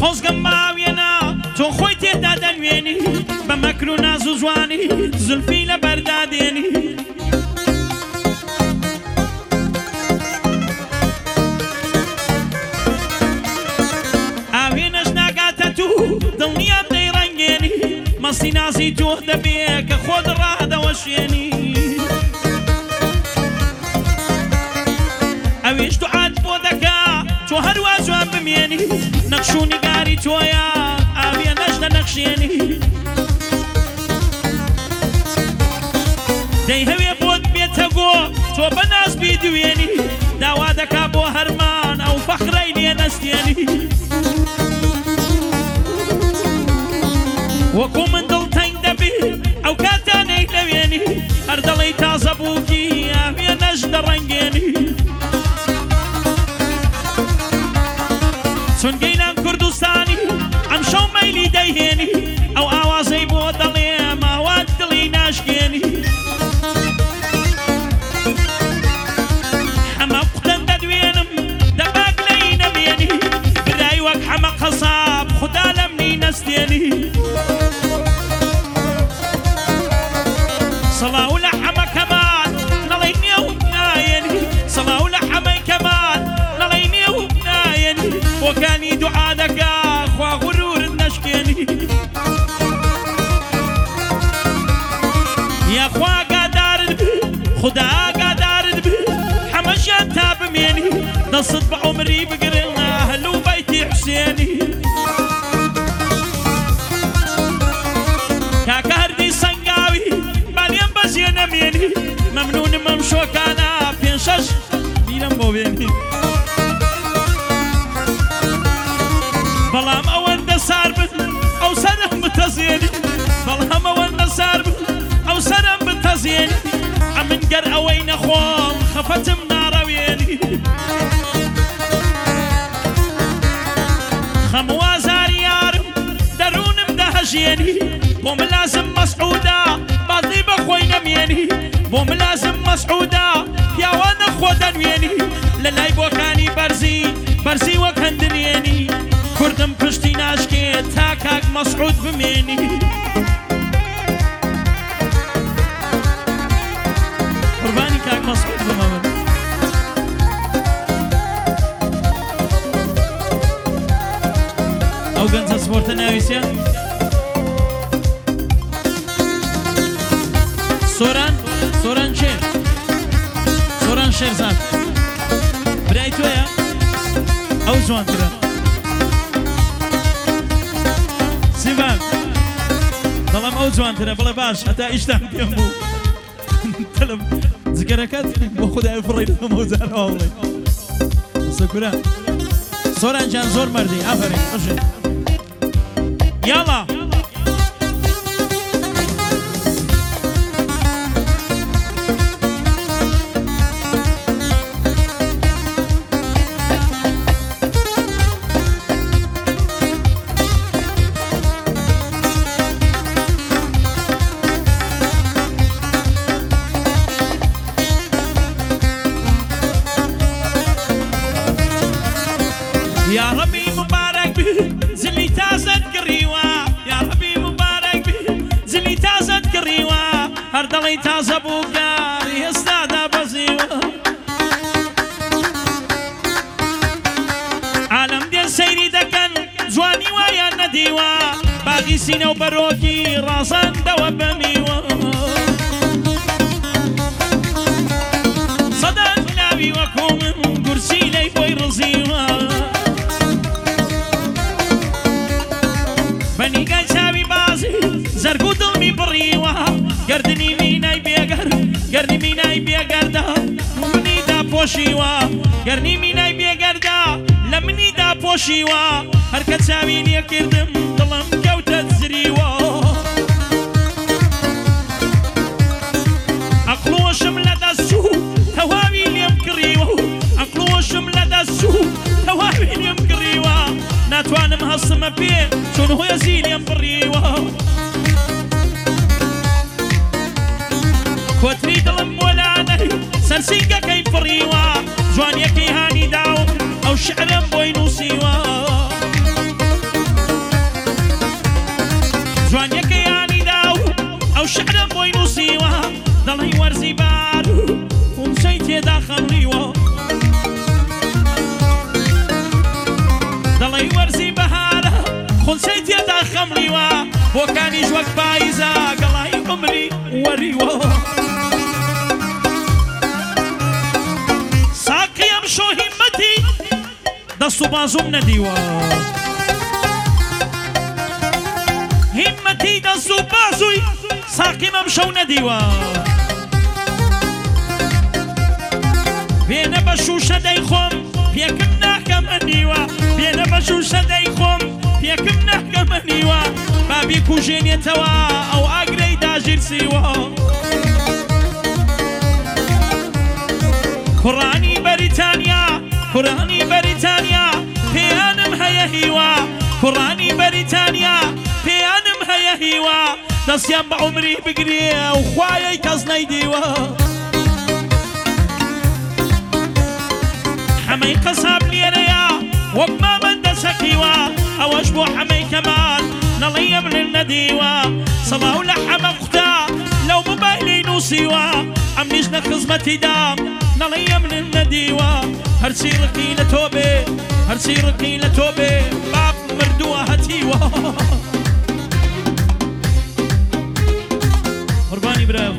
خۆزگەم ماوێنە تۆ خۆی تێدا دەنوێنی بە مەکر و ناز و جوانی زولفی لە بەردادێنی ئاوێنەش ناگاتە تو دڵنیام دەیڕەنگێنی مەستی نازی تۆ دەبێ کە خۆت ڕادەوەشێنی ئەوێش دوعات بۆ دەکا تۆ هەروە جوان بمێنی نەقش و نیگاری تۆیە ئاوێنەش دەنەخشێنی دەی هەوێ بۆت بێتە گۆ تۆ بە ناز بیدوێنی داوا دەکا بۆ هەرمان ئەو فەخرەی لێ نەستێنی وەکو من دڵتەنگ دەبی ئەو کاتانەی دەوێنی هەر دەڵی تازە بووکی ئاوێنەش دەڕەنگێنی چون گەینان کوردستانی ئەم شەو مەیلی دەیهێنی ئەو ئاوازەی بۆ دەڵێ ماوات دڵی ناشکێنی ئەمە قوتەن دەدوێنم دەباک لەی نەمێنی برای وەک حەمە قەساب خودا لەمنی نەستێنی سەڵاو لە حەمە کەمان نەڵێ نێو نایەنی سەڵاو لە حەمەی کەمان نەڵێ نێو نایەنی بۆکانی دوعا دەکا خوا غورورت نەشکێنی یاخوا ئاگادارت بێ خودا ئاگادارت بێ حەمەشیان تا بمێنی دەست بە عومری بگرن هەلو بەیتی حوسێنی کاکە هەردی سەنگاوی بالێم بەزیێ نەمێنی مەمنونم ئەم شۆکانە پێنج شەش بیرم بۆ بێنی بەڵام ئەوەندە سار بن ئەو سەرم بتەزێنی بەڵام ئەوەندە سار بن ئەو سەرم بتەزێنی ئەمن گەر ئەوەی نەخۆم خەفەتم ناڕەوێنی خەموازاری یارم دەروونم دەهەژێنی بۆ ملازم مەسعودا بازی بەخۆی نەمێنی بۆ ملازم مەسعودا پیاوە نەخۆ دەنوێنی لە لای بۆکانی بەرزی وەک هەندنێنی کوردم پشتی ناشکێت تا کاک مەسعود بمێنی قوربانی کاک مەسعود بمەوە ئەو گەنجە سپۆرتە ناویسە سۆران شێر سۆران شێرزاد برای تۆیە ئەو جوانترە سیڤان دەڵام ئەو جوانترە بڵێ باش هەتا ئیشتان پێم بوو دڵم جگەرەکەت بۆ خودای فڕی دەمەوزارەوە بڵێ سەکورە سۆران جان زۆر مەردی ئافەرین خۆشێ یاڵا يا ربي مبارك بي زلي تازت قريوة يا ربي مبارك بي زلي تازت قريوة هردلي تازة بوكار يستادا بزيوة عالم ديال سيري دكن جواني ويا نديوة باقي سينة وبروكي راسان دوا بميوة صدى النبي وكوم قرسي لي بوي رزيوة بني قاي ساوي بازي زرقو دلمي بريوة قردني ميناي بيقر قردني ميناي بيقر دا مني دا بوشيوة قردني ميناي بيقر دا لمني دا بوشيوة هركت ساويني كردم دلم كوتت زريوة أقلو شملة دا السوق هواوي ليم كريوة أقلو شملة دا السوق هواوي ليم كريوة ناتوانم هالصمة بيه شون هو يزيل ينبريوة كوتري دلم ولاني سرسيقا كيف فريوة جوان يكي هاني داو أو شعرم بوينو سيوا تێدا خەمڵیوە دەڵی وەرزی بەهارە خونسەی تێدا خەمڵیوە بۆکانیش وەک پاییزە گەڵای عمری وەریوە ساقیم شۆ هیمەتی دەست و بازوم نەدیوە هیمەتی دەست و بازووی ساقیم ئەم شەو نەدیوە بێنە بە شوشە دەیخۆم پێکم ناکەمە نیوە بێنە بە شوشە دەیخۆم پێکم ناکەمە نیوە بابی کوژێنێتەوە ئەو ئاگرەی داژیرسیوە کوڕانی بەریتانیا کوڕانی بەریتانیا پێیانم هەیە هیوە کوڕانی بەریتانیا پێیانم هەیە هیوە دەستیان بە عمری بگرێ و خوایەی کەس نەیدیوە حەمەی قەساب لێرەیە وەک مامەندە سەکیوە ئەوەش بۆ حەمەی کەمان نەڵی ئەمرن نەدیوە سەڵاو لە حەمە قوتە لەو مۆبایلی نووسیوە ئەمنیش لە خزمەتیدام نەڵی ئەمرن نەدیوە هەرچی ڕقی لە تۆ بێ هەرچی ڕقی لە تۆ بێ باب مردووە هەتیوە قوربانی براو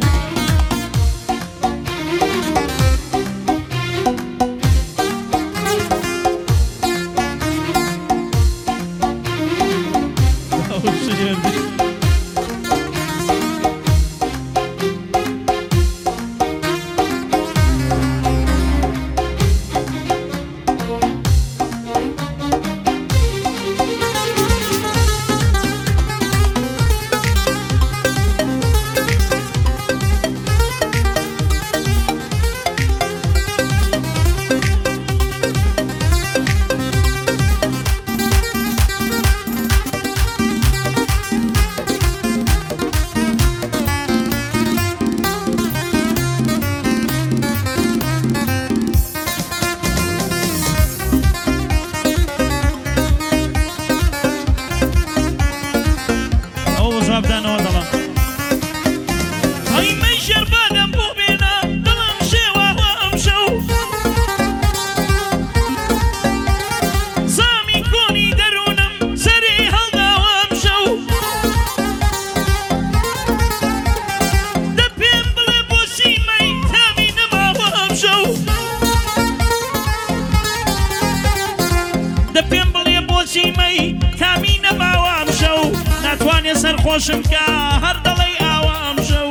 سەرخۆشم کە هەر دەڵێ ئاوام شەو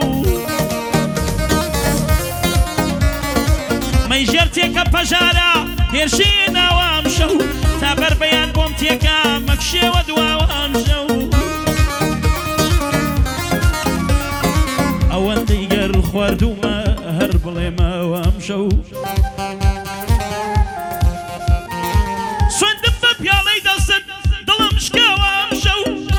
مەیژێر تێکە پەژارە هێرشێ ناوام شەو تا بەر بەیان بۆم تێکە مەکشێوە دواوام شەو ئەوەندەی گەر خواردومە هەر بڵێمەوام شەو سوێندم بە پیاڵەی دەستت دڵم شکاوام شەو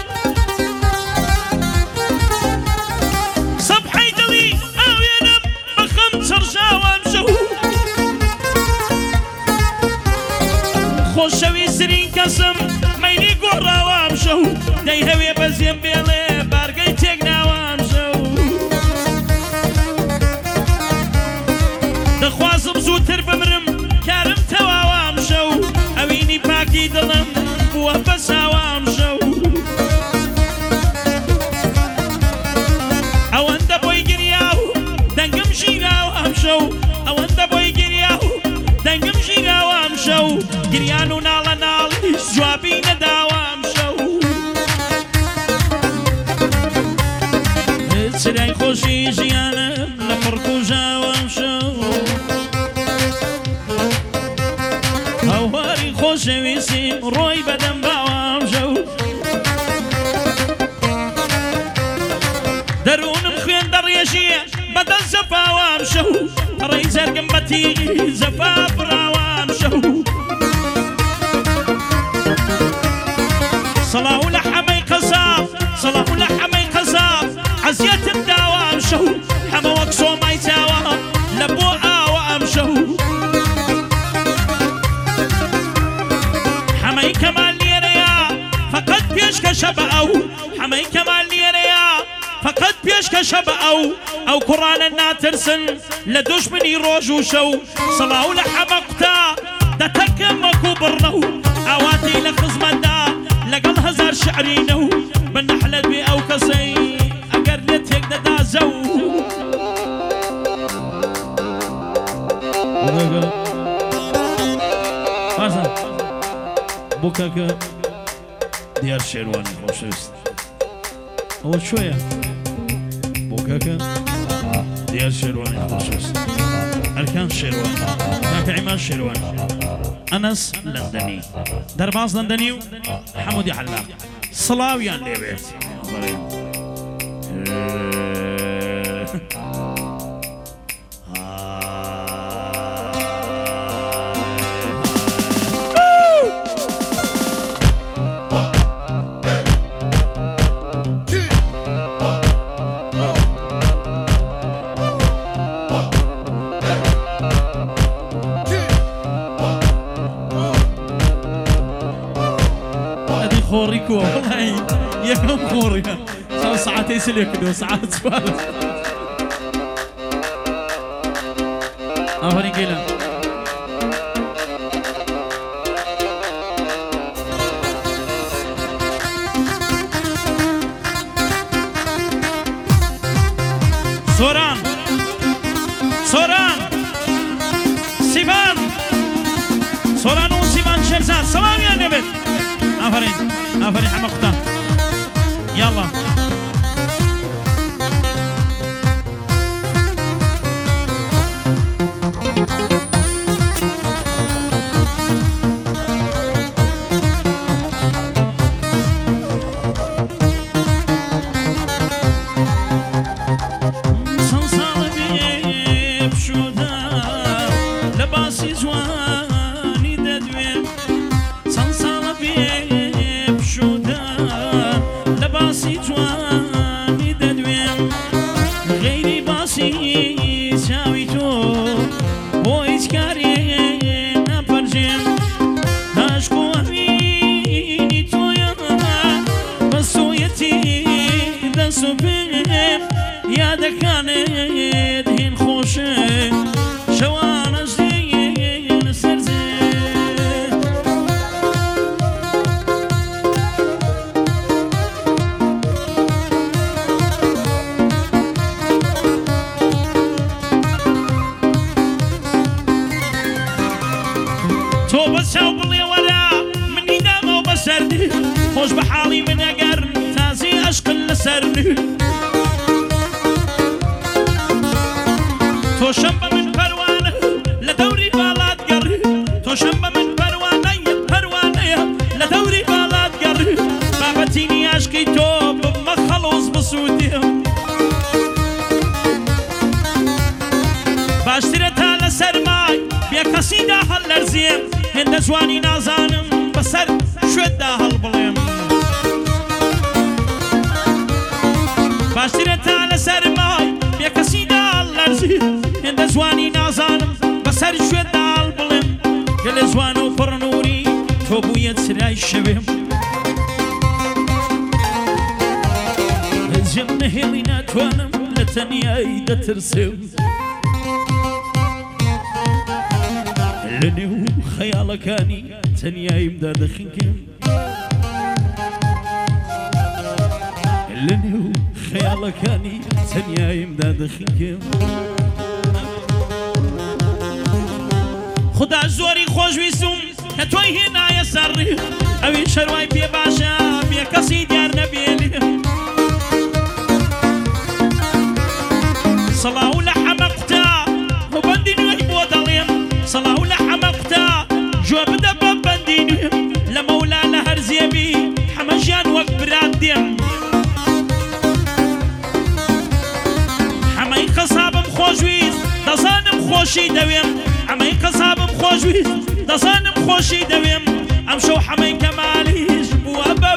خۆشەوی سرین کەسم مەیلی گۆڕاوام شەو دەی هەوێ بەزیێم بێڵێ بارگەی تێک ناوام شەو دەخوازم زووتر بمرم کارم تەواوام شەو ئەوینی پاکی دڵم بووە بەساوام شەو ئەوەندە بۆی گریا و دەنگم ژیناوام شەو ئەوەندە بۆی گریا و دەنگم ژیناوام شەو گریان و ناڵە ناڵیش جوابی نەداوام شەو سرای خۆشی ژیانم لە پڕک و ژاوام شەو هەواری خۆشەویستیم ڕۆی بەدەم باوام شەو دەروونم خوێن دەڕێژیە بەدەست زەفاوام شەو ڕێی زەرگم بە تیغی زەفا براوام شەو سەڵاو لە حەمەی قەزاب سەڵاو لە حەمەی قەزاب عەزیەتم داوام شەو حەمە وەک سۆمای چاوە لە بۆ ئاوە ئەم شەو حەمەی کەمال لێرەیە فەقەت پێشکەشە بە ئەو حەمەی کەمال لێرەیە فەقەت پێش پێشکە شەبە ئەو کوڕانە ناترسن لە دوژمنی ڕۆژ و شەو سەڵاو لە حەمە قوتا دەتەکەم وەکو بڕنە و ئاواتی لە خزمەتدا لەگەڵ هەزار شعرینە و بنەحلە دوێ ئەو کەسەی ئەگەر لێ تێک دەدا زەو بۆ کاکە دیار شێروانی خۆشەویست ئەوە شوێیە بۆ کاکە دیار شێروانی خۆشەویست ئەرکان شێروانی کاکە عیمان شێروانی ئەنەس لەندەنی دەرباز لەندەنی و حەمودی حەلاق سڵاویان لێبێت خوريكو والله ياكم خوريا صار ساعتين سلك ساعات سوالف أهوني كلا سوران سيفان سوران وسيفان شمسان سلام يا نبت آفرین حمى قطان يلا خوش بحالي من أجر تازي أشقل لسرني تو شنبة من پروانه لدوري بالات قري تو شنبة من پروانه لدوري بالات قري بابتيني عشقي تو بمخلص بصوتهم باشترتها لسرماي بيا كسيدا هالرزيم هند زواني نازانم بسر شودا هالبليم باشترتها لسرماي بيا كسيدا هالرزيم هند زواني نازانم بسر شودا هالبليم قل زوانو برنوري توبويت سراي شبهم الجم نهيلي ناتوانم لتنياي دترسم لنيو خيالكاني تنياي مداد خنكم لنيو خيالكاني تنياي مداد خنكم خدا زوري خوش ويسوم كتوي هنا يسري اوي شرواي بي باشا بي كسي ديار نبيلي صلاة لحمقتا وبندي نوي بوداليم صلاة لحمقتا جو بدا ببندي لمولا لهر زيبي حمجان وكبرات ديم حمي قصابم خوشويز دصانم خوشي دويم حمي قصابم خوشويز دصانم خوشي دويم امشو حمي كماليش بوابا